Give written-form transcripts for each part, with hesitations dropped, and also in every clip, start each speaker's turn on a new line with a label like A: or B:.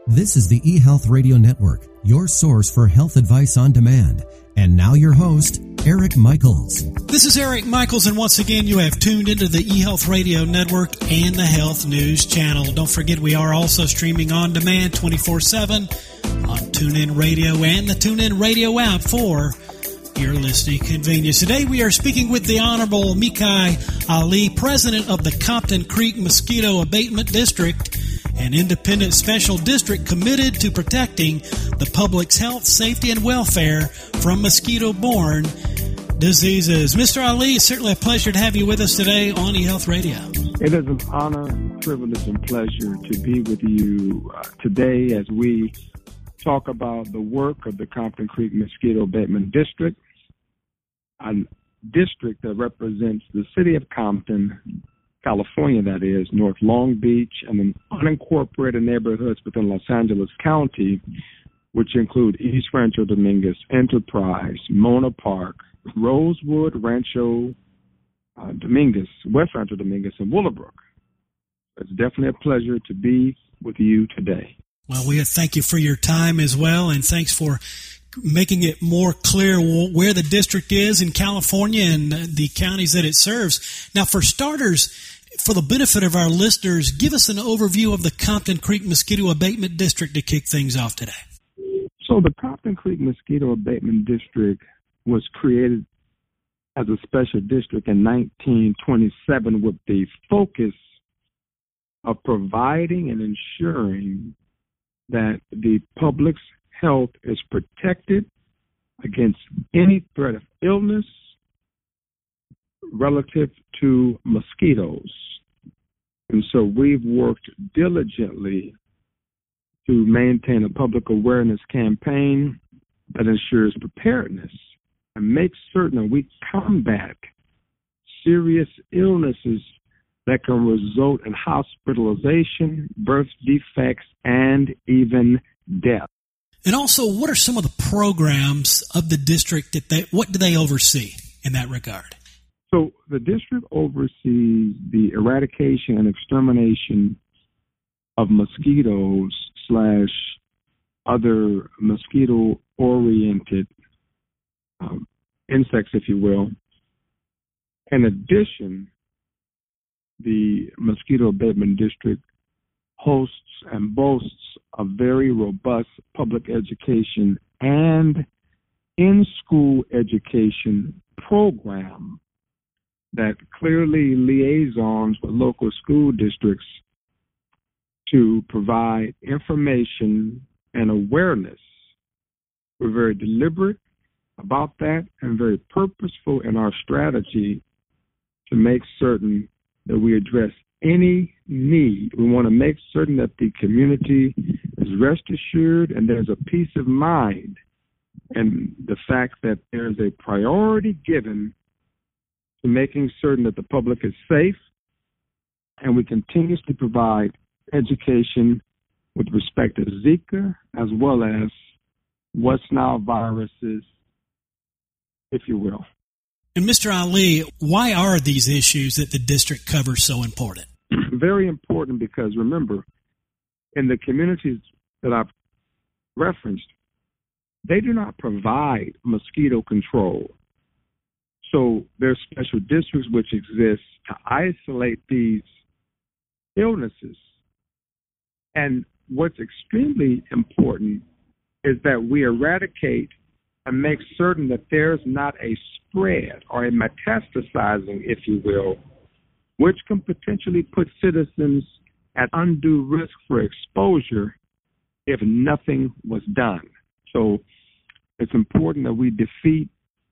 A: This is the eHealth Radio Network, your source for health advice on demand. And now your host, Eric Michaels.
B: This is Eric Michaels, and once again, you have tuned into the eHealth Radio Network and the Health News Channel. Don't forget, we are also streaming on demand 24/7 on TuneIn Radio and the TuneIn Radio app for your listening convenience. Today, we are speaking with the Honorable Mikai Ali, President of the Compton Creek Mosquito Abatement District, an independent special district committed to protecting the public's health, safety, and welfare from mosquito-borne diseases. Mr. Ali, it's certainly a pleasure to have you with us today on eHealth Radio.
C: It is an honor, privilege, and pleasure to be with you today as we talk about the work of the Compton Creek Mosquito Abatement District, a district that represents the city of Compton, California, that is, North Long Beach, and the unincorporated neighborhoods within Los Angeles County, which include East Rancho Dominguez, Enterprise, Mona Park, Rosewood, Rancho Dominguez, West Rancho Dominguez, and Willowbrook. It's definitely a pleasure to be with you today.
B: Well, we thank you for your time as well, and thanks for making it more clear where the district is in California and the counties that it serves. Now, for starters, for the benefit of our listeners, give us an overview of the Compton Creek Mosquito Abatement District to kick things off today.
C: So the Compton Creek Mosquito Abatement District was created as a special district in 1927 with the focus of providing and ensuring that the public's health is protected against any threat of illness relative to mosquitoes. And so we've worked diligently to maintain a public awareness campaign that ensures preparedness and makes certain that we combat serious illnesses that can result in hospitalization, birth defects, and even death.
B: And also, what are some of the programs of the district what do they oversee in that regard?
C: So the district oversees the eradication and extermination of mosquitoes / other mosquito-oriented insects, if you will. In addition, the Mosquito Abatement District hosts and boasts a very robust public education and in-school education program that clearly liaisons with local school districts to provide information and awareness. We're very deliberate about that and very purposeful in our strategy to make certain that we address any need. We want to make certain that the community is rest assured and there's a peace of mind, and the fact that there's a priority given to making certain that the public is safe, and we continuously provide education with respect to Zika as well as West Nile viruses, if you will.
B: And Mr. Ali, why are these issues that the district covers so important?
C: Very important because, remember, in the communities that I've referenced, they do not provide mosquito control. So there's special districts which exist to isolate these illnesses. And what's extremely important is that we eradicate and make certain that there's not a spread or a metastasizing, if you will, which can potentially put citizens at undue risk for exposure if nothing was done. So it's important that we defeat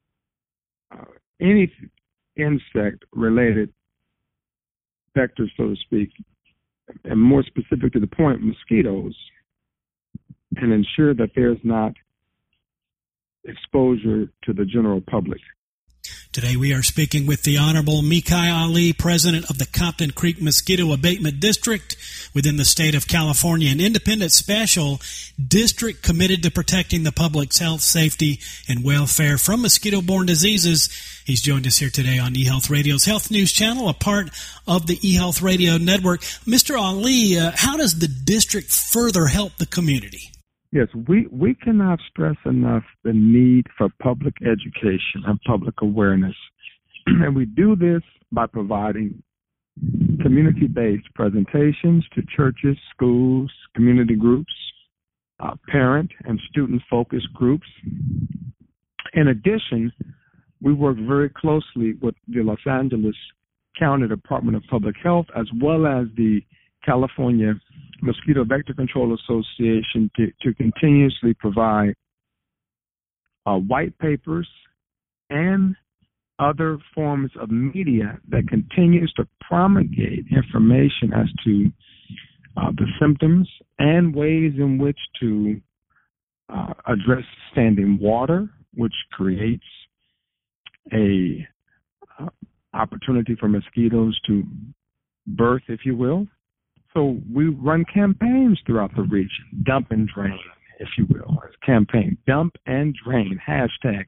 C: any insect-related vectors, so to speak, and more specific to the point, mosquitoes, and ensure that there's not exposure to the general public.
B: Today we are speaking with the Honorable Mikai Ali, President of the Compton Creek Mosquito Abatement District within the state of California, an independent special district committed to protecting the public's health, safety, and welfare from mosquito-borne diseases. He's joined us here today on eHealth Radio's Health News Channel, a part of the eHealth Radio Network. Mr. Ali, how does the district further help the community?
C: Yes, we cannot stress enough the need for public education and public awareness. And we do this by providing community-based presentations to churches, schools, community groups, parent and student-focused groups. In addition, we work very closely with the Los Angeles County Department of Public Health as well as the California Mosquito Vector Control Association to continuously provide white papers and other forms of media that continues to promulgate information as to the symptoms and ways in which to address standing water, which creates a opportunity for mosquitoes to birth, if you will. So we run campaigns throughout the region, dump and drain, if you will. Campaign, dump and drain, hashtag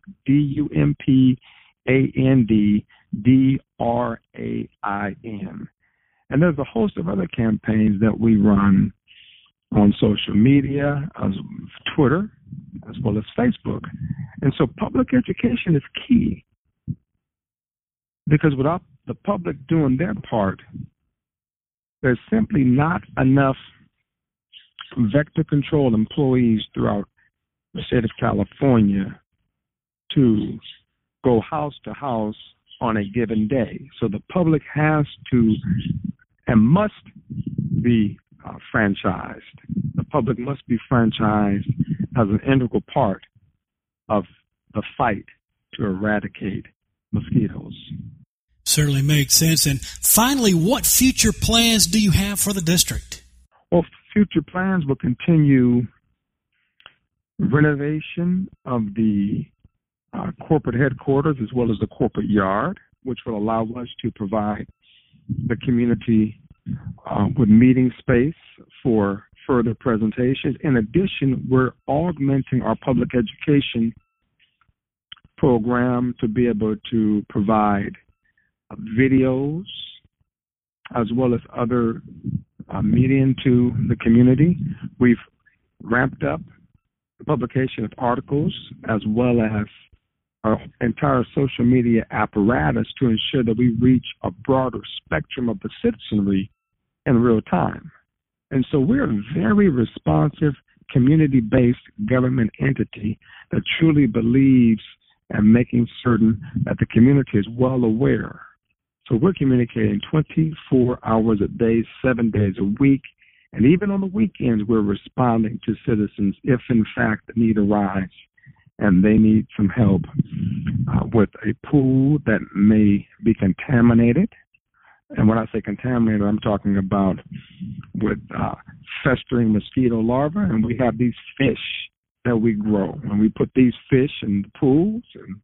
C: DUMPANDDRAIN. And there's a host of other campaigns that we run on social media, as Twitter, as well as Facebook. And so public education is key, because without the public doing their part, there's simply not enough vector control employees throughout the state of California to go house to house on a given day. So the public has to and must be franchised. The public must be franchised as an integral part of the fight to eradicate mosquitoes.
B: Certainly makes sense. And finally, what future plans do you have for the district?
C: Well, future plans will continue renovation of the corporate headquarters as well as the corporate yard, which will allow us to provide the community with meeting space for further presentations. In addition, we're augmenting our public education program to be able to provide videos as well as other medium to the community. We've ramped up the publication of articles as well as our entire social media apparatus to ensure that we reach a broader spectrum of the citizenry in real time. And so we're a very responsive, community-based government entity that truly believes in making certain that the community is well aware. So we're communicating 24 hours a day, 7 days a week, and even on the weekends we're responding to citizens if in fact the need arises and they need some help with a pool that may be contaminated. And when I say contaminated, I'm talking about with festering mosquito larvae, and we have these fish that we grow. And we put these fish in the pools and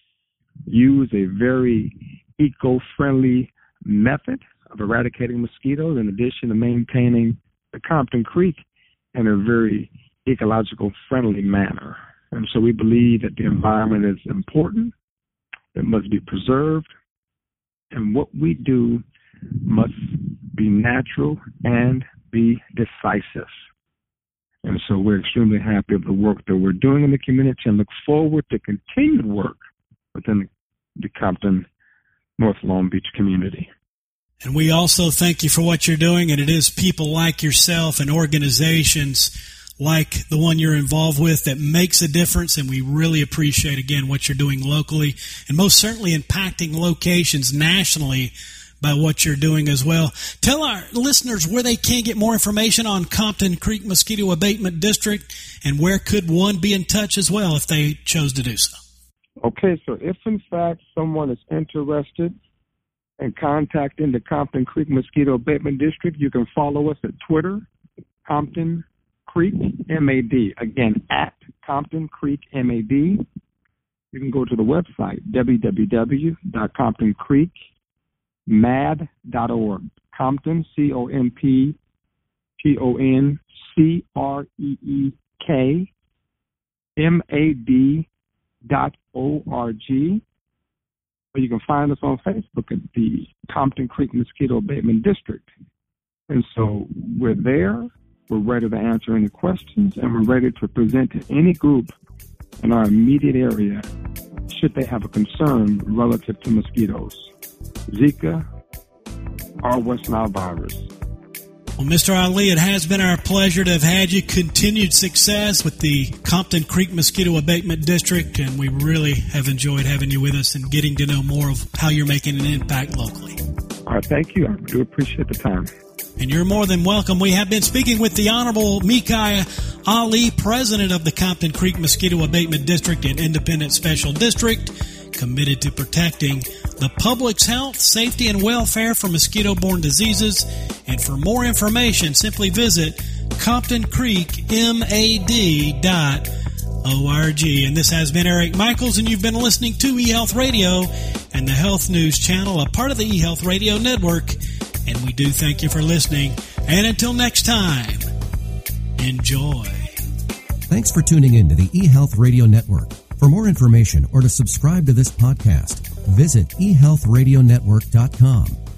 C: use a very eco-friendly method of eradicating mosquitoes, in addition to maintaining the Compton Creek in a very ecological friendly manner. And so we believe that the environment is important, it must be preserved, and what we do must be natural and be decisive. And so we're extremely happy with the work that we're doing in the community and look forward to continued work within the Compton North Long Beach community.
B: And we also thank you for what you're doing, and it is people like yourself and organizations like the one you're involved with that makes a difference, and we really appreciate, again, what you're doing locally and most certainly impacting locations nationally by what you're doing as well. Tell our listeners where they can get more information on Compton Creek Mosquito Abatement District, and where could one be in touch as well if they chose to do so.
C: Okay, so if in fact someone is interested in contacting the Compton Creek Mosquito Abatement District, you can follow us at Twitter, Compton Creek MAD. Again, at Compton Creek MAD. you can go to the website, www.comptoncreekmad.org. Compton, ComptonCreekMAD.org. Or you can find us on Facebook at the Compton Creek Mosquito Abatement District. And so we're there, we're ready to answer any questions, and we're ready to present to any group in our immediate area should they have a concern relative to mosquitoes, Zika, or West Nile virus.
B: Well, Mr. Ali, it has been our pleasure to have had you. Continued success with the Compton Creek Mosquito Abatement District, and we really have enjoyed having you with us and getting to know more of how you're making an impact locally.
C: All right, thank you. I do appreciate the time.
B: And you're more than welcome. We have been speaking with the Honorable Micaiah Ali, President of the Compton Creek Mosquito Abatement District and Independent Special District, committed to protecting the public's health, safety, and welfare from mosquito-borne diseases. And for more information, simply visit ComptonCreekMAD.org. And this has been Eric Michaels, and you've been listening to eHealth Radio and the Health News Channel, a part of the eHealth Radio Network. And we do thank you for listening. And until next time, enjoy.
A: Thanks for tuning in to the eHealth Radio Network. For more information or to subscribe to this podcast, visit eHealthRadioNetwork.com.